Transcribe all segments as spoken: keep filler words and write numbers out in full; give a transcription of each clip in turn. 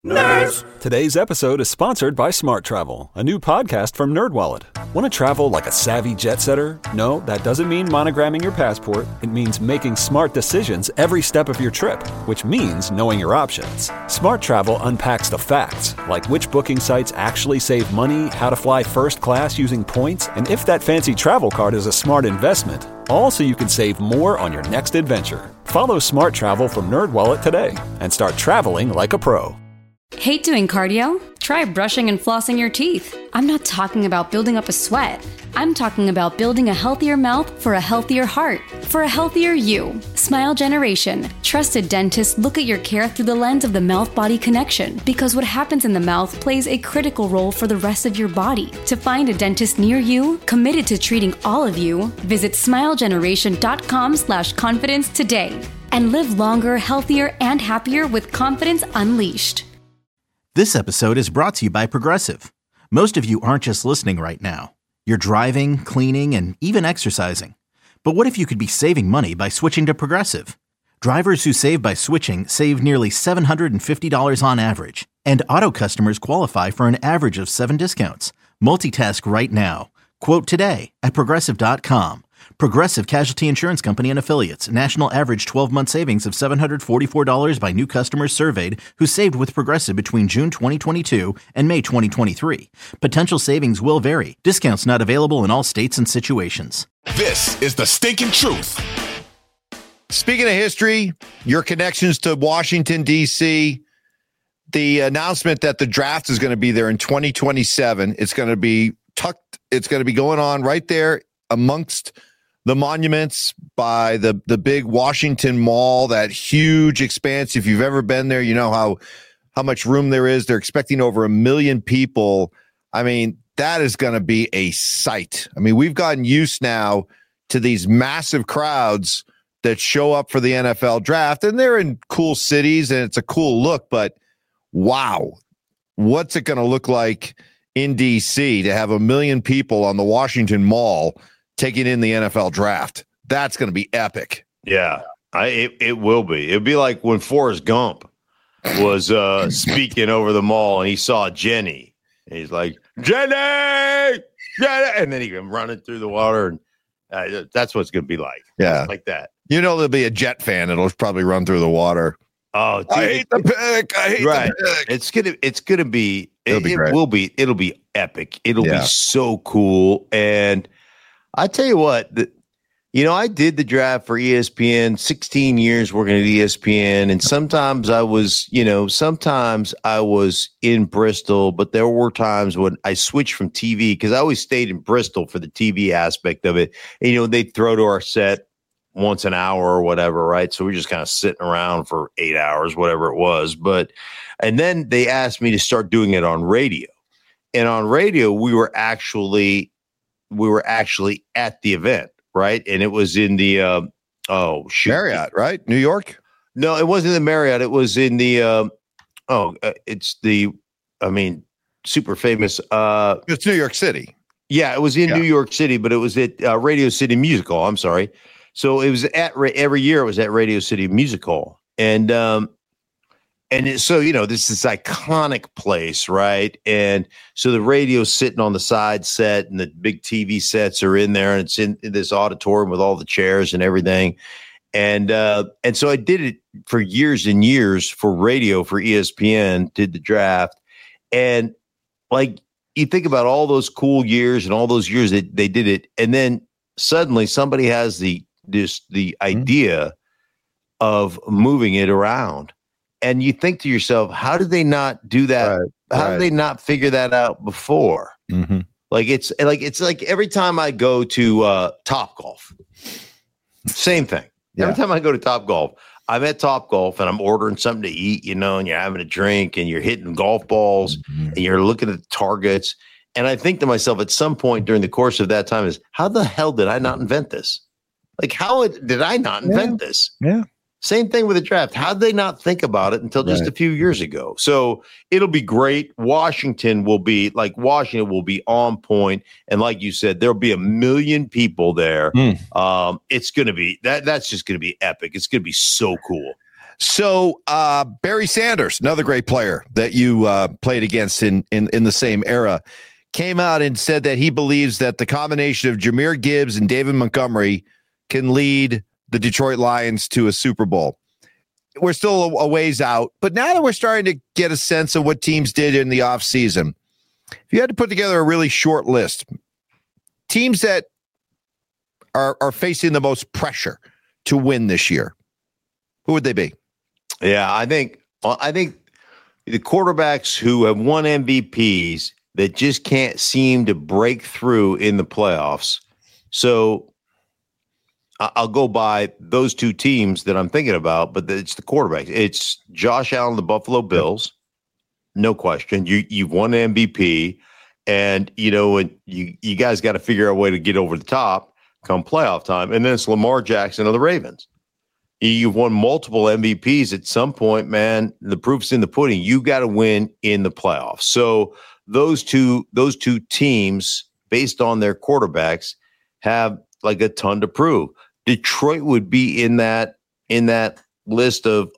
Nerds! Today's episode is sponsored by Smart Travel, a new podcast from NerdWallet. Want to travel like a savvy jet setter? No, that doesn't mean monogramming your passport. It means making smart decisions every step of your trip, which means knowing your options. Smart Travel unpacks the facts, like which booking sites actually save money, how to fly first class using points, and if that fancy travel card is a smart investment. All so you can save more on your next adventure. Follow Smart Travel from NerdWallet today and start traveling like a pro. Hate doing cardio? Try brushing and flossing your teeth. I'm not talking about building up a sweat. I'm talking about building a healthier mouth for a healthier heart, for a healthier you. Smile Generation. Trusted dentists look at your care through the lens of the mouth-body connection, because what happens in the mouth plays a critical role for the rest of your body. To find a dentist near you, committed to treating all of you, visit smilegeneration.com slash confidence today. And live longer, healthier, and happier with confidence unleashed. This episode is brought to you by Progressive. Most of you aren't just listening right now. You're driving, cleaning, and even exercising. But what if you could be saving money by switching to Progressive? Drivers who save by switching save nearly seven hundred fifty dollars on average. And auto customers qualify for an average of seven discounts. Multitask right now. Quote today at Progressive dot com. Progressive Casualty Insurance Company and Affiliates. National average twelve-month savings of seven hundred forty-four dollars by new customers surveyed who saved with Progressive between June twenty twenty-two and May twenty twenty-three. Potential savings will vary. Discounts not available in all states and situations. This is the stinking truth. Speaking of history, your connections to Washington, D C, the announcement that the draft is going to be there in twenty twenty-seven. It's going to be tucked. It's going to be going on right there amongst the monuments by the, the big Washington Mall, that huge expanse. If you've ever been there, you know how, how much room there is. They're expecting over a million people. I mean, that is going to be a sight. I mean, we've gotten used now to these massive crowds that show up for the N F L draft, and they're in cool cities and it's a cool look, but wow, what's it going to look like in D C to have a million people on the Washington Mall taking in the N F L draft? That's going to be epic. Yeah, I it, it will be. It'll be like when Forrest Gump was uh, speaking over the mall and he saw Jenny. And he's like, Jenny! Jenny! And then he came running through the water. And uh, that's what it's going to be like. Yeah. Like that. You know, there'll be a Jet fan. It'll probably run through the water. Oh, dude. I hate the pick. I hate right. the pick. It's gonna. It's gonna be. It'll It, be it great. will be. It'll be epic. It'll Yeah. be so cool. And I tell you what, the, you know, I did the draft for E S P N. sixteen years working at E S P N, and sometimes I was, you know, sometimes I was in Bristol, but there were times when I switched from T V because I always stayed in Bristol for the T V aspect of it. And, you know, they'd throw to our set once an hour or whatever, right? So we're just kind of sitting around for eight hours, whatever it was. But, and then they asked me to start doing it on radio. And on radio, we were actually, we were actually at the event, right? And it was in the, uh, oh, shoot. Marriott, right? New York? No, it wasn't the Marriott. It was in the, um, oh, uh, it's the, I mean, super famous. Uh, It's New York City. yeah, it was in Yeah. New York City, but it was at uh, Radio City Music Hall. I'm sorry. So it was at every year. It was at Radio City Music Hall, and um, and it, so you know this is iconic place, right? And so the radio's sitting on the side set, and the big T V sets are in there, and it's in, in this auditorium with all the chairs and everything. And uh, and so I did it for years and years for radio for E S P N. Did the draft, and like you think about all those cool years and all those years that they did it, and then suddenly somebody has the this the idea of moving it around, and you think to yourself, how did they not do that? Right, how right. did they not figure that out before? Mm-hmm. Like it's like it's like every time I go to uh, Top Golf, same thing. Every Yeah. time I go to Top Golf, I'm at Top Golf and I'm ordering something to eat, you know, and you're having a drink and you're hitting golf balls Mm-hmm. and you're looking at the targets. And I think to myself at some point during the course of that time is, how the hell did I not invent this? Like, how it, did I not invent this? Yeah. Same thing with the draft. How did they not think about it until just Right. a few years ago? So it'll be great. Washington will be like Washington will be on point, and like you said, there'll be a million people there. Mm. Um, it's going to be that. That's just going to be epic. It's going to be so cool. So uh, Barry Sanders, another great player that you uh, played against in, in in the same era, came out and said that he believes that the combination of Jahmyr Gibbs and David Montgomery can lead the Detroit Lions to a Super Bowl. We're still a, a ways out, but now that we're starting to get a sense of what teams did in the offseason, if you had to put together a really short list, teams that are, are facing the most pressure to win this year, who would they be? Yeah, I think I think the quarterbacks who have won M V Ps that just can't seem to break through in the playoffs. So I'll go by those two teams that I'm thinking about, but it's the quarterbacks. It's Josh Allen, the Buffalo Bills, no question. You you've won an M V P, and you know, and you you guys got to figure out a way to get over the top come playoff time. And then it's Lamar Jackson of the Ravens. You've won multiple M V Ps at some point, man. The proof's in the pudding. You got to win in the playoffs. So those two, those two teams, based on their quarterbacks, have like a ton to prove. Detroit would be in that in that list of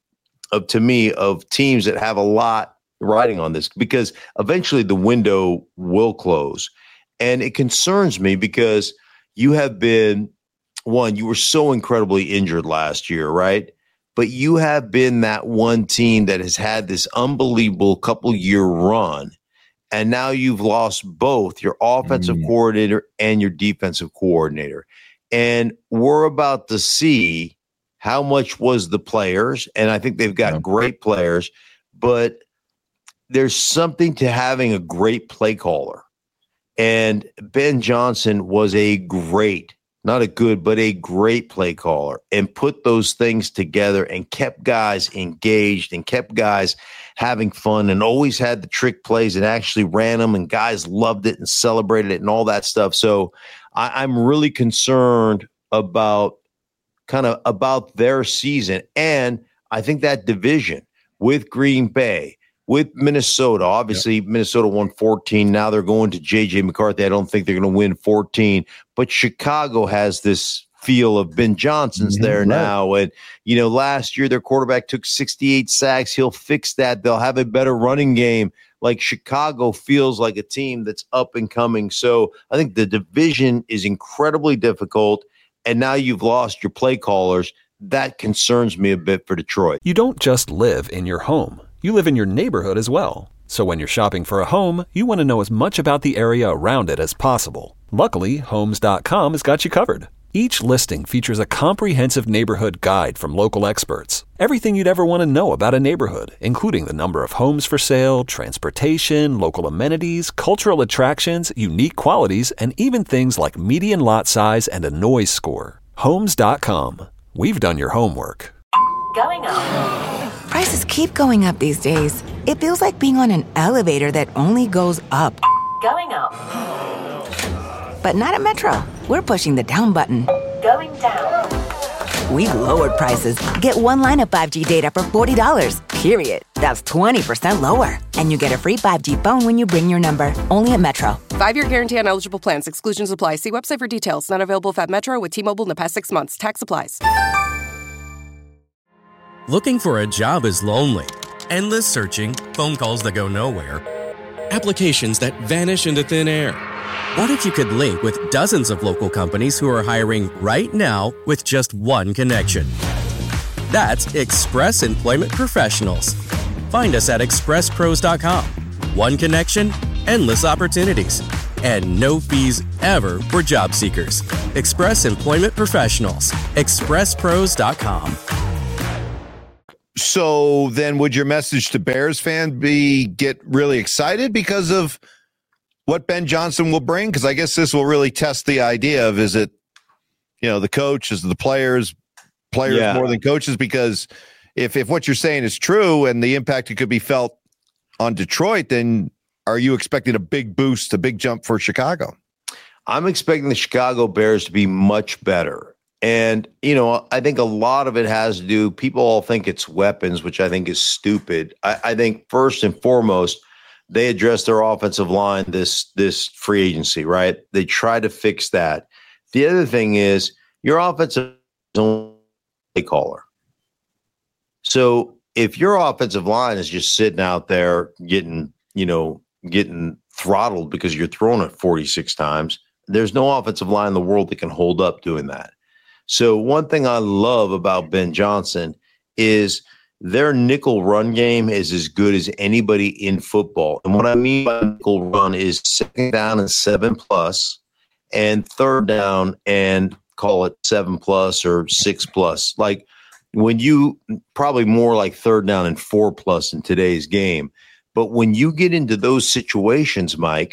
of to me of teams that have a lot riding on this, because eventually the window will close, and it concerns me because you have been. One, you were so incredibly injured last year, right? But you have been that one team that has had this unbelievable couple year run. And now you've lost both your offensive mm. coordinator and your defensive coordinator. And we're about to see how much was the players. And I think they've got yeah. great players, but there's something to having a great play caller. And Ben Johnson was a great Not a good, but a great play caller, and put those things together and kept guys engaged and kept guys having fun and always had the trick plays and actually ran them, and guys loved it and celebrated it and all that stuff. So I, I'm really concerned about kind of about their season. And I think that division with Green Bay, with Minnesota, obviously yep. Minnesota won fourteen. Now they're going to J J McCarthy. I don't think they're going to win fourteen, but Chicago has this feel of Ben Johnson's mm-hmm, there right. now. And, you know, last year their quarterback took sixty-eight sacks. He'll fix that. They'll have a better running game. Like, Chicago feels like a team that's up and coming. So I think the division is incredibly difficult. And now you've lost your play callers. That concerns me a bit for Detroit. You don't just live in your home. You live in your neighborhood as well. So when you're shopping for a home, you want to know as much about the area around it as possible. Luckily, Homes dot com has got you covered. Each listing features a comprehensive neighborhood guide from local experts. Everything you'd ever want to know about a neighborhood, including the number of homes for sale, transportation, local amenities, cultural attractions, unique qualities, and even things like median lot size and a noise score. Homes dot com. We've done your homework. Going up. Prices keep going up these days. It feels like being on an elevator that only goes up. Going up. But not at Metro. We're pushing the down button. Going down. We've lowered prices. Get one line of five G data for forty dollars, period. That's twenty percent lower. And you get a free five G phone when you bring your number. Only at Metro. Five-year guarantee on eligible plans. Exclusions apply. See website for details. Not available at Metro with T-Mobile in the past six months. Tax applies. Looking for a job is lonely. Endless searching, phone calls that go nowhere, applications that vanish into thin air. What if you could link with dozens of local companies who are hiring right now with just one connection? That's Express Employment Professionals. Find us at express pros dot com. One connection, endless opportunities, and no fees ever for job seekers. Express Employment Professionals. express pros dot com. So then would your message to Bears fan be get really excited because of what Ben Johnson will bring? Because I guess this will really test the idea of, is it, you know, the coach, is it the players, players yeah. more than coaches? Because if, if what you're saying is true and the impact it could be felt on Detroit, then are you expecting a big boost, a big jump for Chicago? I'm expecting the Chicago Bears to be much better. And, you know, I think a lot of it has to do, people all think it's weapons, which I think is stupid. I, I think first and foremost, they addressed their offensive line this this free agency, right? They tried to fix that. The other thing is your offensive play caller. So if your offensive line is just sitting out there getting, you know, getting throttled because you're throwing it forty-six times, there's no offensive line in the world that can hold up doing that. So one thing I love about Ben Johnson is their nickel run game is as good as anybody in football. And what I mean by nickel run is second down and seven plus and third down and call it seven plus or six plus. Like when you probably more like third down and four plus in today's game. But when you get into those situations, Mike,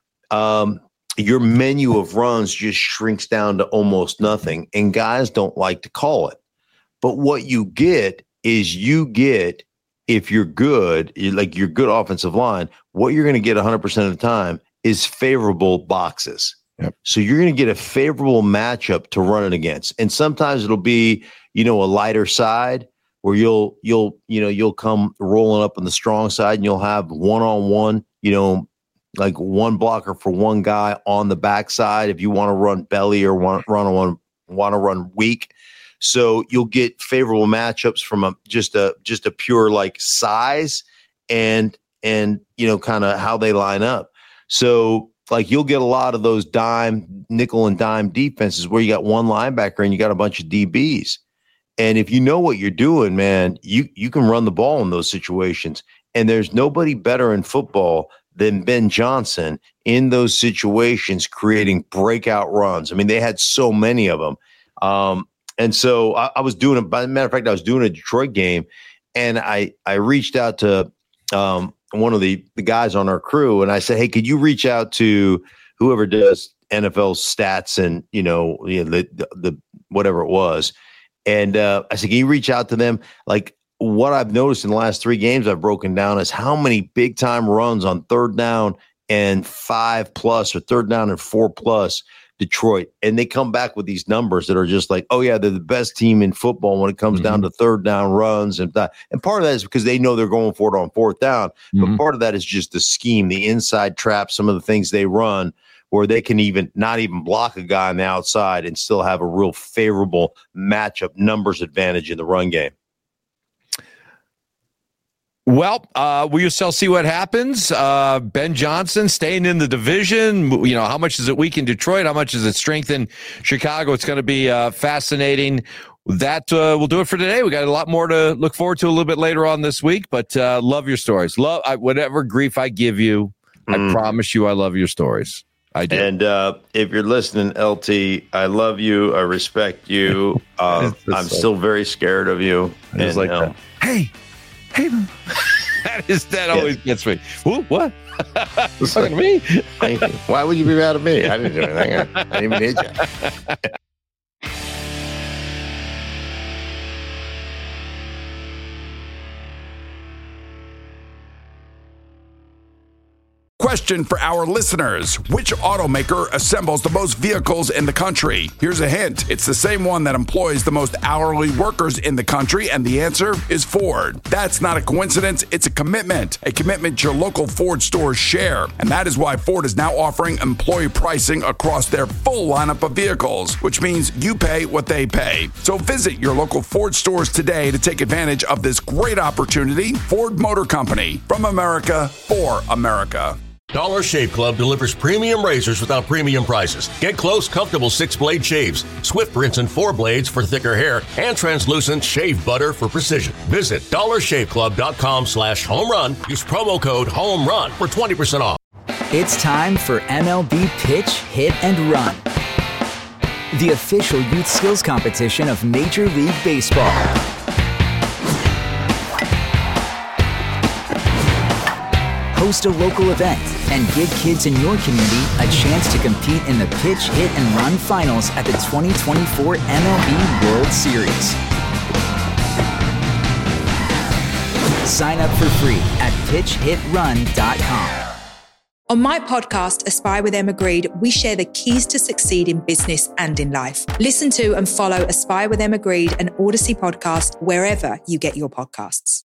um, your menu of runs just shrinks down to almost nothing. And guys don't like to call it. But what you get is you get, if you're good, like your good offensive line, what you're going to get one hundred percent of the time is favorable boxes. Yep. So you're going to get a favorable matchup to run it against. And sometimes it'll be, you know, a lighter side where you'll, you'll, you know, you'll come rolling up on the strong side and you'll have one-on-one, you know, like one blocker for one guy on the backside if you want to run belly or want run on want to run weak. So you'll get favorable matchups from a just a just a pure like size and and you know kind of how they line up. So like you'll get a lot of those dime nickel and dime defenses where you got one linebacker and you got a bunch of D Bs. And if you know what you're doing, man, you you can run the ball in those situations. And there's nobody better in football than Ben Johnson in those situations, creating breakout runs. I mean, they had so many of them. Um, and so I, I was doing it. By the matter of fact, I was doing a Detroit game, and I I reached out to um, one of the, the guys on our crew, and I said, "Hey, could you reach out to whoever does N F L stats and you know, you know the, the the whatever it was?" And uh, I said, "Can you reach out to them?" Like, what I've noticed in the last three games I've broken down is how many big time runs on third down and five plus or third down and four plus Detroit. And they come back with these numbers that are just like, oh yeah, they're the best team in football when it comes mm-hmm. down to third down runs. And that. And part of that is because they know they're going for it on fourth down. Mm-hmm. But part of that is just the scheme, the inside trap, some of the things they run where they can even not even block a guy on the outside and still have a real favorable matchup numbers advantage in the run game. Well, uh, we shall see what happens. Uh, Ben Johnson staying in the division. You know, how much does it weaken Detroit? How much does it strengthen Chicago? It's going to be uh, fascinating. That uh, will do it for today. We got a lot more to look forward to a little bit later on this week, but uh, love your stories. Love I, whatever grief I give you. Mm. I promise you I love your stories. I do. And uh, if you're listening, L T, I love you. I respect you. Uh, I'm so still very scared of you. It's like, um, hey, Hey, that is that always yeah. gets me. Ooh, what? Look at me. Why would you be mad at me? I didn't do anything. I didn't even hit you. Question for our listeners. Which automaker assembles the most vehicles in the country? Here's a hint. It's the same one that employs the most hourly workers in the country, and the answer is Ford. That's not a coincidence. It's a commitment. A commitment your local Ford stores share. And that is why Ford is now offering employee pricing across their full lineup of vehicles, which means you pay what they pay. So visit your local Ford stores today to take advantage of this great opportunity. Ford Motor Company. From America, for America. Dollar Shave Club delivers premium razors without premium prices. Get close, comfortable six-blade shaves, swift rinse and four blades for thicker hair, and translucent shave butter for precision. Visit dollar shave club dot com slash home run. Use promo code HOMERUN for twenty percent off. It's time for M L B Pitch, Hit, and Run, the official youth skills competition of Major League Baseball. Host a local event and give kids in your community a chance to compete in the Pitch, Hit, and Run finals at the twenty twenty-four M L B World Series. Sign up for free at pitch hit run dot com. On my podcast, Aspire with Emma Grede, we share the keys to succeed in business and in life. Listen to and follow Aspire with Emma Grede, an Odyssey podcast, wherever you get your podcasts.